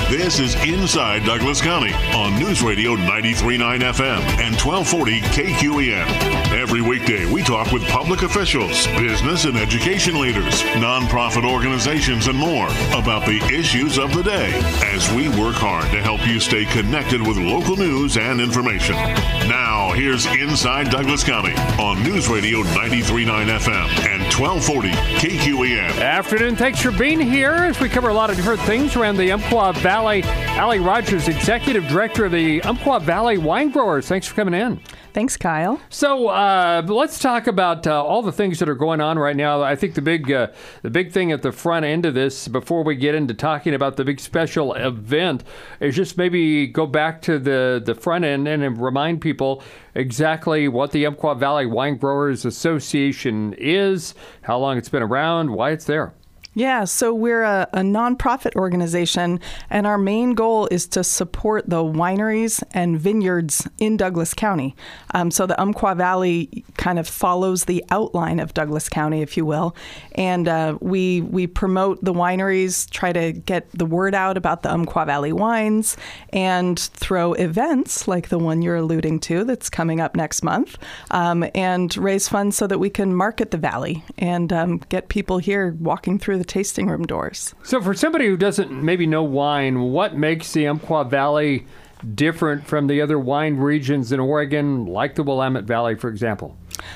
This is Inside Douglas County on News Radio 93.9 FM and 1240 KQEN. Every weekday, we talk with public officials, business and education leaders, nonprofit organizations, and more about the issues of the day as we work hard to help you stay connected with local news and information. Now, here's Inside Douglas County on News Radio 93.9 FM and 1240 KQEN. Afternoon. Thanks for being here as we cover a lot of different things around the Umpqua Valley. Allie Rogers, Executive Director of the Umpqua Valley Wine Growers. Thanks for coming in. Thanks, Kyle. So let's talk about all the things that are going on right now. I think the big thing at the front end of this, before we get into talking about the big special event, is just maybe go back to the front end and remind people exactly what the Umpqua Valley Wine Growers Association is, how long it's been around, why it's there. Yeah, so we're a nonprofit organization, and our main goal is to support the wineries and vineyards in Douglas County. So the Umpqua Valley kind of follows the outline of Douglas County, if you will. And we promote the wineries, try to get the word out about the Umpqua Valley wines, and throw events like the one you're alluding to that's coming up next month, and raise funds so that we can market the valley and get people here walking through the tasting room doors. So for somebody who doesn't maybe know wine, what makes the Umpqua Valley different from the other wine regions in Oregon, like the Willamette Valley, for example?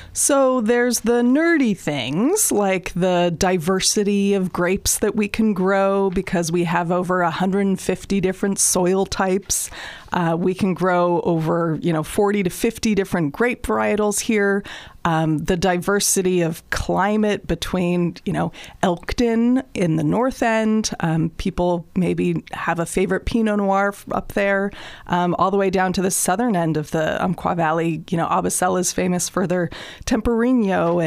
So there's the nerdy things like the diversity of grapes that we can grow because we have over 150 different soil types. We can grow over 40 to 50 different grape varietals here. The diversity of climate between, Elkton in the north end. People maybe have a favorite Pinot Noir up there, all the way down to the southern end of the Umpqua Valley. Abasela is famous for their Tempranillo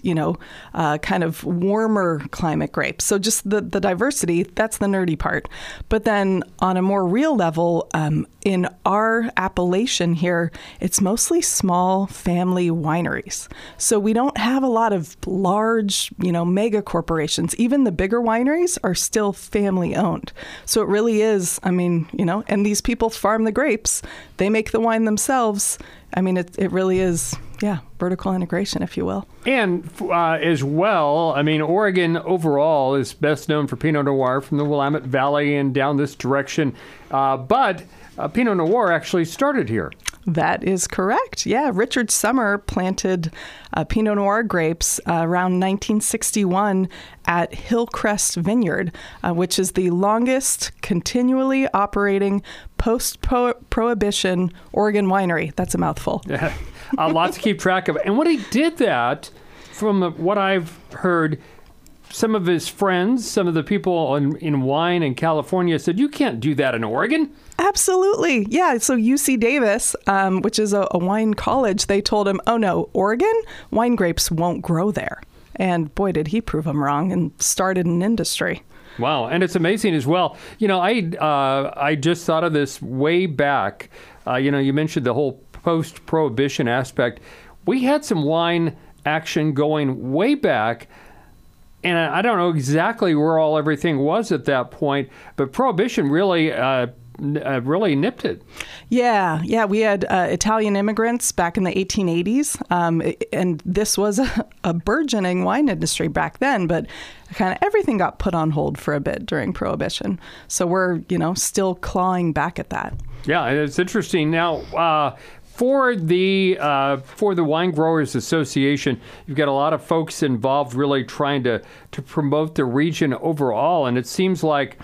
and, kind of warmer climate grapes. So just the diversity, that's the nerdy part. But then on a more real level, in our appellation here, it's mostly small family wineries. So we don't have a lot of large, mega corporations. Even the bigger wineries are still family owned. So it really is, and these people farm the grapes. They make the wine themselves. It really is, vertical integration, if you will. And as well, Oregon overall is best known for Pinot Noir from the Willamette Valley and down this direction. But Pinot Noir actually started here. That is correct. Yeah, Richard Sommer planted Pinot Noir grapes around 1961 at Hillcrest Vineyard, which is the longest continually operating post-prohibition Oregon winery. That's a mouthful. Yeah, a lot to keep track of. And when he did that, from what I've heard, some of his friends, some of the people in wine in California said, you can't do that in Oregon. Absolutely. Yeah. So UC Davis, which is a wine college, they told him, oh, no, Oregon, wine grapes won't grow there. And boy, did he prove them wrong and started an industry. Wow. And it's amazing as well. I just thought of this way back. You mentioned the whole post-prohibition aspect. We had some wine action going way back. And I don't know exactly where everything was at that point, but Prohibition really nipped it. Yeah. We had Italian immigrants back in the 1880s, and this was a burgeoning wine industry back then, but kind of everything got put on hold for a bit during Prohibition. So we're, still clawing back at that. Yeah, it's interesting. Now, For the Wine Growers Association, you've got a lot of folks involved really trying to promote the region overall, and it seems like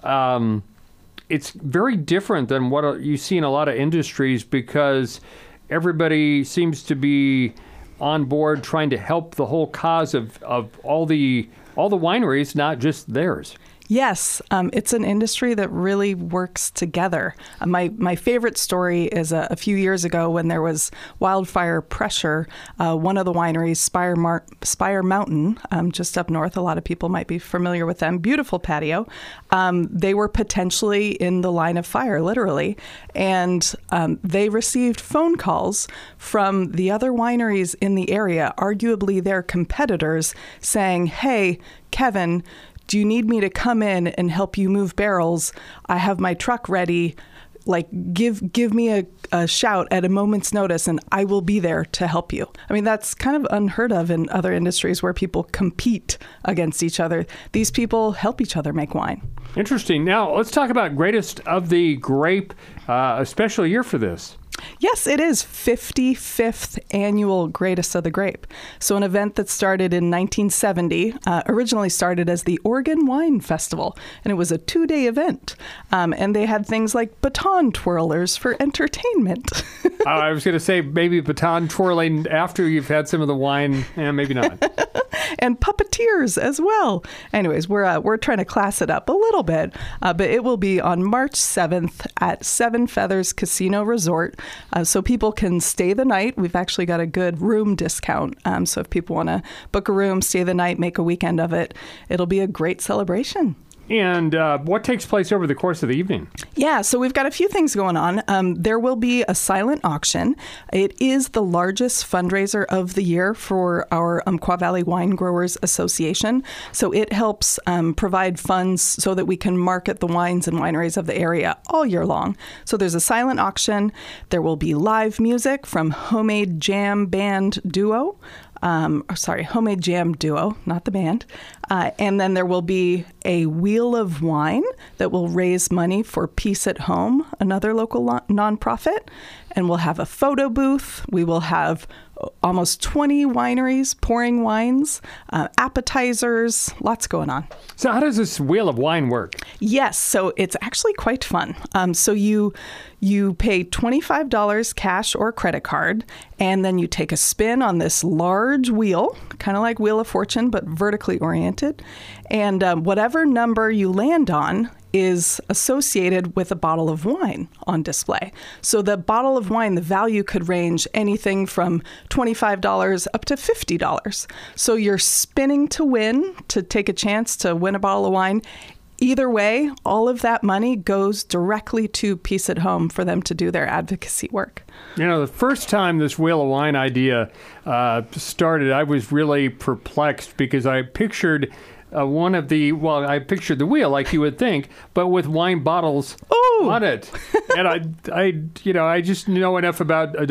it's very different than what you see in a lot of industries because everybody seems to be on board trying to help the whole cause of all the wineries, not just theirs. Yes, it's an industry that really works together. My favorite story is a few years ago when there was wildfire pressure. One of the wineries, Spire Mountain, just up north, a lot of people might be familiar with them, beautiful patio. They were potentially in the line of fire, literally. And they received phone calls from the other wineries in the area, arguably their competitors, saying, hey, Kevin, do you need me to come in and help you move barrels? I have my truck ready. Like, give me a shout at a moment's notice, and I will be there to help you. I mean, that's kind of unheard of in other industries where people compete against each other. These people help each other make wine. Interesting. Now, let's talk about Greatest of the Grape, a special year for this. Yes, it is 55th annual Greatest of the Grape. So an event that started in 1970, originally started as the Oregon Wine Festival, and it was a 2-day event. And they had things like baton twirlers for entertainment. I was going to say maybe baton twirling after you've had some of the wine, maybe not. And puppeteers as well. Anyways, we're trying to class it up a little bit, but it will be on March 7th at Seven Feathers Casino Resort. So people can stay the night. We've actually got a good room discount. So if people want to book a room, stay the night, make a weekend of it, it'll be a great celebration. And what takes place over the course of the evening? Yeah, so we've got a few things going on. There will be a silent auction. It is the largest fundraiser of the year for our Umpqua Valley Wine Growers Association. So it helps provide funds so that we can market the wines and wineries of the area all year long. So there's a silent auction. There will be live music from Homemade Jam Band Duo. Homemade Jam Duo, not the band. And then there will be a Wheel of Wine that will raise money for Peace at Home, another local nonprofit. And we'll have a photo booth. We will have almost 20 wineries pouring wines, appetizers, lots going on. So how does this Wheel of Wine work? Yes, so it's actually quite fun. So you pay $25 cash or credit card, and then you take a spin on this large wheel, kind of like Wheel of Fortune, but vertically oriented. And whatever number you land on is associated with a bottle of wine on display. So the bottle of wine, the value could range anything from $25 up to $50. So you're spinning to win, to take a chance to win a bottle of wine. Either way, all of that money goes directly to Peace at Home for them to do their advocacy work. You know, the first time this Wheel of Wine idea started, I was really perplexed because I pictured I pictured the wheel like you would think, but with wine bottles on it. And I just know enough about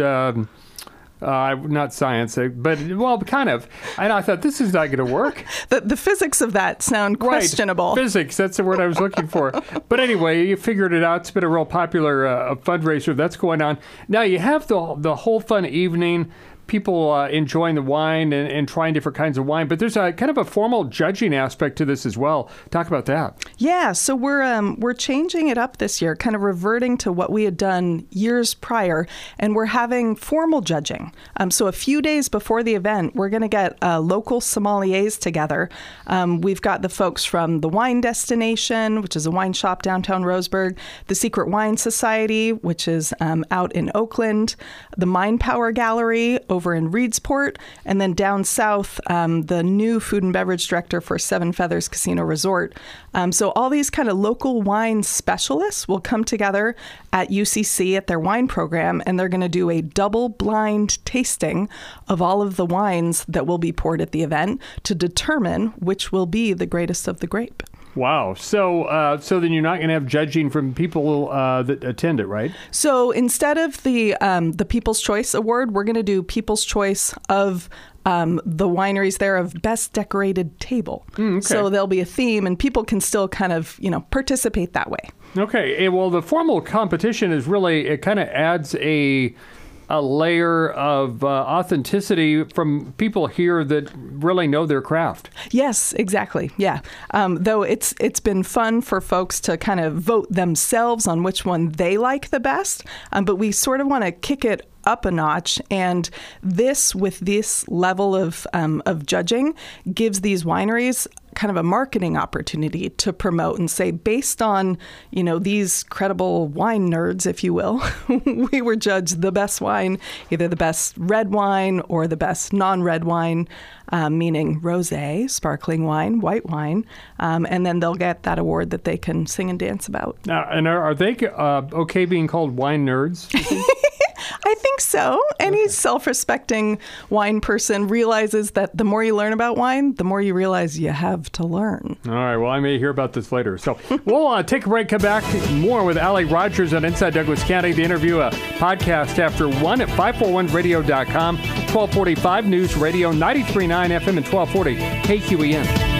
not science, but kind of. And I thought, this is not going to work. The physics of that sound questionable. Right. Physics, that's the word I was looking for. But anyway, you figured it out. It's been a real popular fundraiser that's going on. Now you have the whole fun evening. People enjoying the wine and trying different kinds of wine, but there's a kind of a formal judging aspect to this as well. Talk about that. Yeah, so we're changing it up this year, kind of reverting to what we had done years prior, and we're having formal judging. So a few days before the event, we're going to get local sommeliers together. We've got the folks from the Wine Destination, which is a wine shop downtown Roseburg, the Secret Wine Society, which is out in Oakland, the Mind Power Gallery over in Reedsport, and then down south, the new food and beverage director for Seven Feathers Casino Resort. So all these kind of local wine specialists will come together at UCC at their wine program, and they're going to do a double-blind tasting of all of the wines that will be poured at the event to determine which will be the greatest of the grape. Wow. So then you're not going to have judging from people that attend it, right? So instead of the People's Choice Award, we're going to do People's Choice of the wineries there of Best Decorated Table. Okay. So there'll be a theme, and people can still kind of, participate that way. Okay. Well, the formal competition is really, it kind of adds a layer of authenticity from people here that really know their craft. Yes, exactly. Yeah. Though it's been fun for folks to kind of vote themselves on which one they like the best. But we sort of want to kick it up a notch, and with this level of judging gives these wineries kind of a marketing opportunity to promote and say, based on, these credible wine nerds, if you will, we were judged the best wine, either the best red wine or the best non-red wine, meaning rosé, sparkling wine, white wine, and then they'll get that award that they can sing and dance about. Now, and are they okay being called wine nerds? I think so. Any self-respecting wine person realizes that the more you learn about wine, the more you realize you have to learn. All right. Well, I may hear about this later. So we'll take a break, come back more with Allie Rogers on Inside Douglas County. The interview, a podcast after 1 at 541radio.com, 1245 News Radio, 93.9 FM and 1240 KQEN.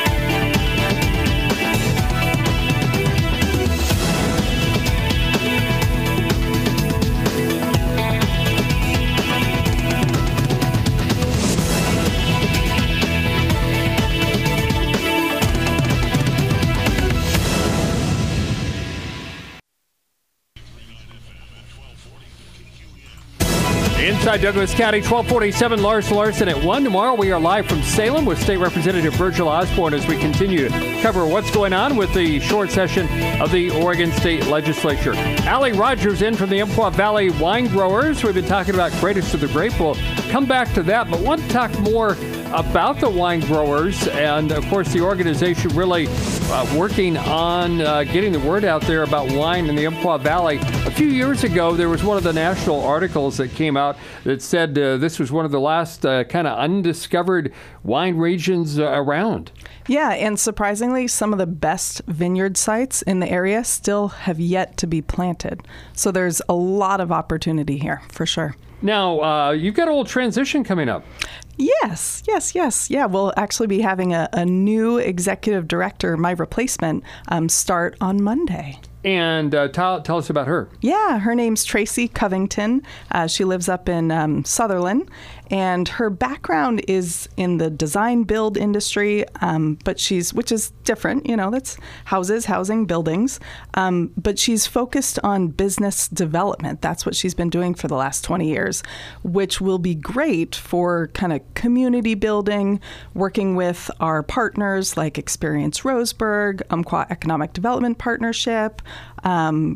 Inside Douglas County, 1247, Lars Larson at 1. Tomorrow we are live from Salem with State Representative Virgil Osborne as we continue to cover what's going on with the short session of the Oregon State Legislature. Allie Rogers in from the Umpqua Valley Wine Growers. We've been talking about Greatest of the Grape. We'll come back to that, but want to talk more about the wine growers and, of course, the organization really working on getting the word out there about wine in the Umpqua Valley. A few years ago, there was one of the national articles that came out that said this was one of the last kind of undiscovered wine regions around. Yeah, and surprisingly, some of the best vineyard sites in the area still have yet to be planted. So there's a lot of opportunity here, for sure. Now, you've got a little transition coming up. Yes. Yeah, we'll actually be having a new executive director, my replacement, start on Monday. And tell us about her. Yeah, her name's Tracy Covington. She lives up in Sutherland, and her background is in the design build industry, but which is different, that's housing, buildings. But she's focused on business development. That's what she's been doing for the last 20 years, which will be great for kind of community building, working with our partners like Experience Roseburg, Umpqua Economic Development Partnership, and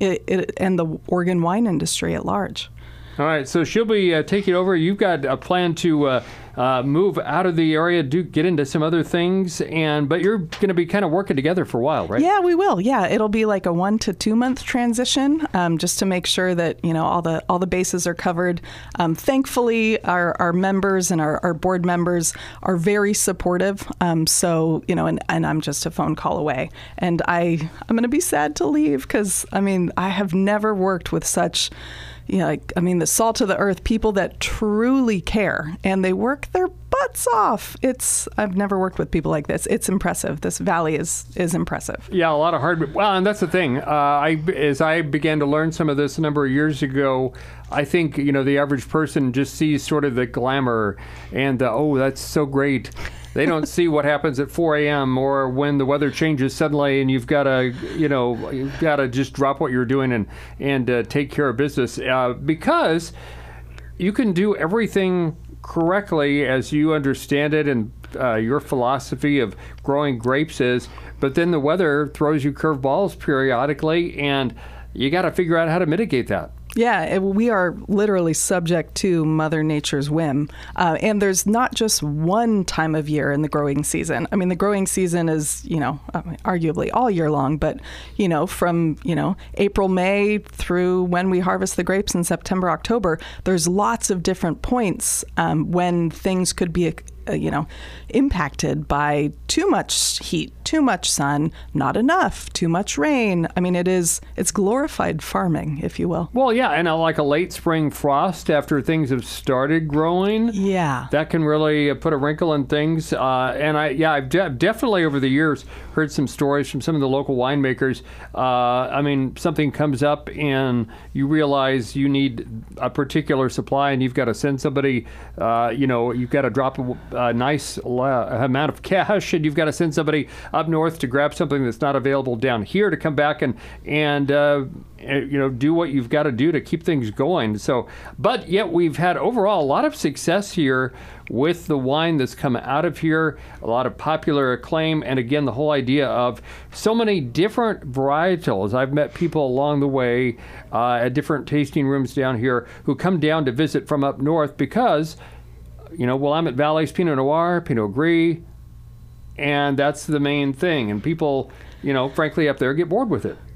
the Oregon wine industry at large. All right, so she'll be taking over. You've got a plan to move out of the area, get into some other things, but you're going to be kind of working together for a while, right? Yeah, we will. Yeah, it'll be like a 1 to 2 month transition, just to make sure that all the bases are covered. Thankfully, our members and our board members are very supportive. So and I'm just a phone call away, and I'm going to be sad to leave because I have never worked with such. The salt of the earth, people that truly care, and they work their butts off. I've never worked with people like this. It's impressive. This valley is impressive. Yeah, a lot of hard. Well, and that's the thing. As I began to learn some of this a number of years ago, I think, the average person just sees sort of the glamour and that's so great. They don't see what happens at 4 a.m. or when the weather changes suddenly and you've got to just drop what you're doing and take care of business because you can do everything correctly as you understand it and your philosophy of growing grapes is, but then the weather throws you curveballs periodically and you got to figure out how to mitigate that. Yeah, we are literally subject to Mother Nature's whim. And there's not just one time of year in the growing season. The growing season is, arguably all year long, but, from, April, May through when we harvest the grapes in September, October, there's lots of different points when things could be impacted by too much heat, too much sun, not enough, too much rain. It's glorified farming, if you will. Well, yeah, and like a late spring frost after things have started growing. Yeah. That can really put a wrinkle in things. I've definitely over the years heard some stories from some of the local winemakers. Something comes up and you realize you need a particular supply and you've got to send somebody, you've got to drop a nice amount of cash and you've got to send somebody up north to grab something that's not available down here to come back and do what you've got to do to keep things going. So, but yet we've had overall a lot of success here with the wine that's come out of here, a lot of popular acclaim, and again, the whole idea of so many different varietals. I've met people along the way at different tasting rooms down here who come down to visit from up north because Willamette Valley's Pinot Noir, Pinot Gris, and that's the main thing. And people, frankly, up there get bored with it.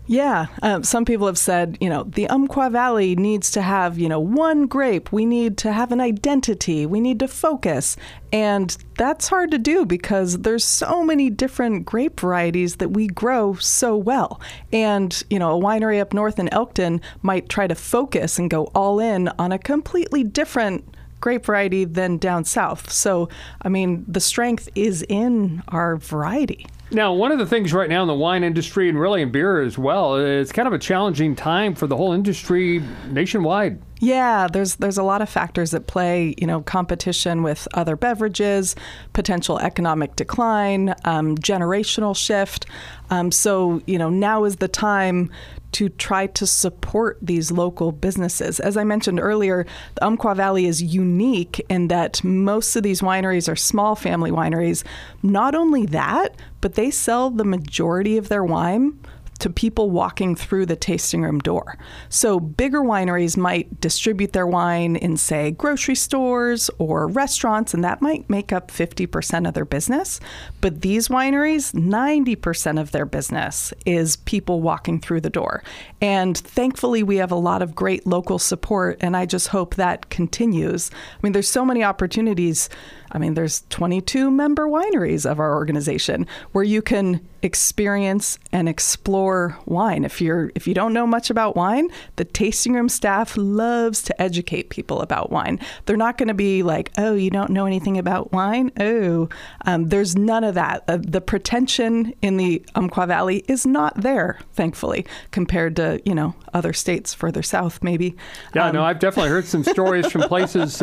Yeah. Some people have said, the Umpqua Valley needs to have, one grape. We need to have an identity. We need to focus. And that's hard to do because there's so many different grape varieties that we grow so well. And, a winery up north in Elkton might try to focus and go all in on a completely different grape variety than down south. So, the strength is in our variety. Now, one of the things right now in the wine industry and really in beer as well, it's kind of a challenging time for the whole industry nationwide. Yeah, there's a lot of factors at play, competition with other beverages, potential economic decline, generational shift. So, now is the time to try to support these local businesses. As I mentioned earlier, the Umpqua Valley is unique in that most of these wineries are small family wineries. Not only that, but they sell the majority of their wine to people walking through the tasting room door. So bigger wineries might distribute their wine in, say, grocery stores or restaurants, and that might make up 50% of their business. But these wineries, 90% of their business is people walking through the door. And thankfully, we have a lot of great local support, and I just hope that continues. There's so many opportunities. There's 22 member wineries of our organization where you can experience and explore wine. If you don't know much about wine, the tasting room staff loves to educate people about wine. They're not going to be like, oh, you don't know anything about wine? Oh, there's none of that. The pretension in the Umpqua Valley is not there, thankfully, compared to, other states further south, maybe. Yeah, no, I've definitely heard some stories from places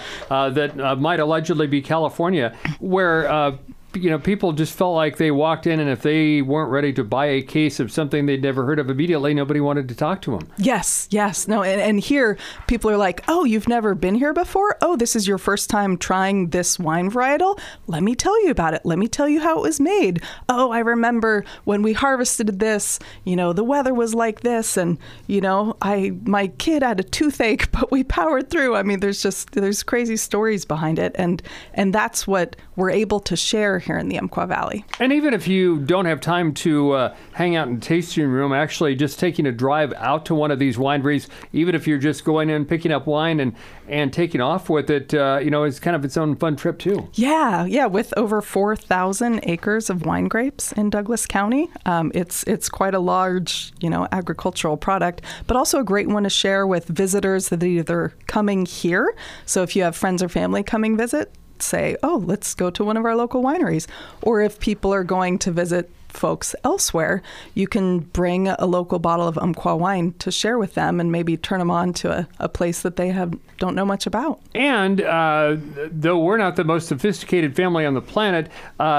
that might allegedly be California, where people just felt like they walked in, and if they weren't ready to buy a case of something they'd never heard of immediately, nobody wanted to talk to them. Yes. No, and here people are like, oh, you've never been here before? Oh, this is your first time trying this wine varietal? Let me tell you about it. Let me tell you how it was made. Oh, I remember when we harvested this, the weather was like this, and, my kid had a toothache, but we powered through. There's crazy stories behind it, and that's what we're able to share here in the Umpqua Valley. And even if you don't have time to hang out in the tasting room, actually just taking a drive out to one of these wineries, even if you're just going in, picking up wine and taking off with it, is kind of its own fun trip too. Yeah. With over 4,000 acres of wine grapes in Douglas County, it's quite a large, agricultural product, but also a great one to share with visitors that are either coming here. So if you have friends or family coming visit, say, oh, let's go to one of our local wineries. Or if people are going to visit folks elsewhere, you can bring a local bottle of Umpqua wine to share with them and maybe turn them on to a place that they don't know much about. And though we're not the most sophisticated family on the planet,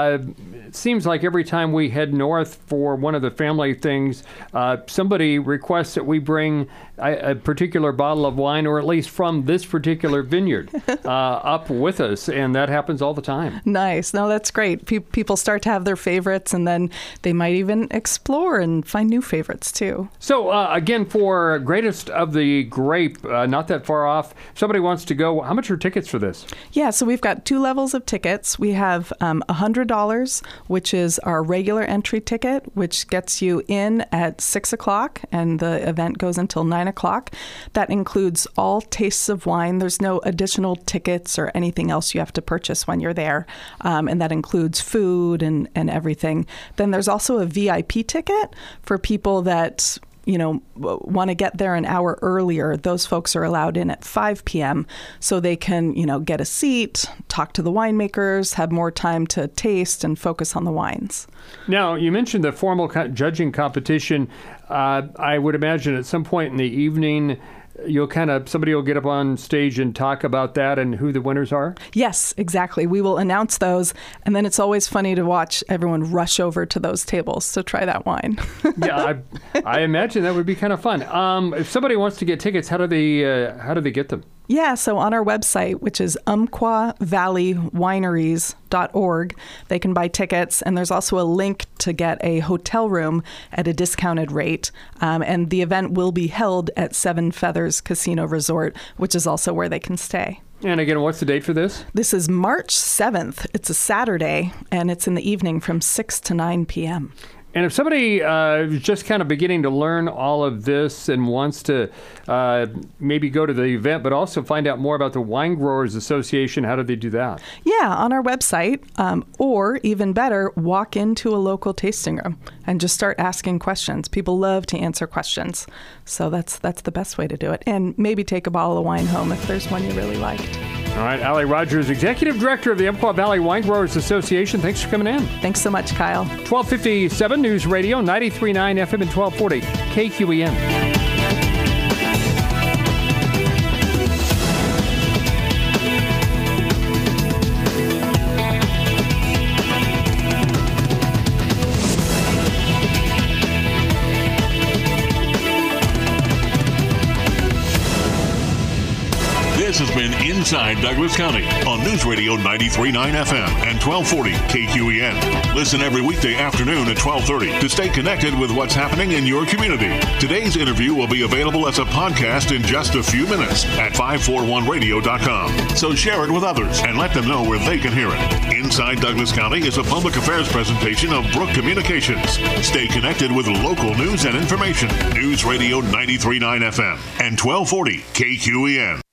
it seems like every time we head north for one of the family things, somebody requests that we bring a particular bottle of wine, or at least from this particular vineyard, up with us. And that happens all the time. Nice. No, that's great. People start to have their favorites, and then they might even explore and find new favorites too. So again, for Greatest of the Grape, not that far off, somebody wants to go. How much are tickets for this? Yeah, so we've got two levels of tickets. We have $100, which is our regular entry ticket, which gets you in at 6 o'clock, and the event goes until 9 o'clock. That includes all tastes of wine. There's no additional tickets or anything else you have to purchase when you're there, and that includes food and everything. Then there's also a VIP ticket for people that want to get there an hour earlier. Those folks are allowed in at 5 p.m. so they can, get a seat, talk to the winemakers, have more time to taste and focus on the wines. Now, you mentioned the formal judging competition. I would imagine at some point in the evening, somebody will get up on stage and talk about that and who the winners are? Yes, exactly. We will announce those, and then it's always funny to watch everyone rush over to those tables to try that wine. Yeah, I imagine that would be kind of fun. If somebody wants to get tickets, how do they get them? Yeah, so on our website, which is umpquavalleywineries.org, they can buy tickets, and there's also a link to get a hotel room at a discounted rate. And the event will be held at Seven Feathers Casino Resort, which is also where they can stay. And again, what's the date for this? This is March 7th. It's a Saturday, and it's in the evening from 6 to 9 p.m. And if somebody is just kind of beginning to learn all of this and wants to maybe go to the event, but also find out more about the Wine Growers Association, how do they do that? Yeah, on our website, or even better, walk into a local tasting room and just start asking questions. People love to answer questions. So that's the best way to do it. And maybe take a bottle of wine home if there's one you really liked. All right, Allie Rogers, Executive Director of the Umpqua Valley Wine Growers Association. Thanks for coming in. Thanks so much, Kyle. 1257 News Radio, 93.9 FM and 1240 KQEN. This has been Inside Douglas County on News Radio 93.9 FM and 1240 KQEN. Listen every weekday afternoon at 12:30 to stay connected with what's happening in your community. Today's interview will be available as a podcast in just a few minutes at 541radio.com. So share it with others and let them know where they can hear it. Inside Douglas County is a public affairs presentation of Brook Communications. Stay connected with local news and information. News Radio 93.9 FM and 1240 KQEN.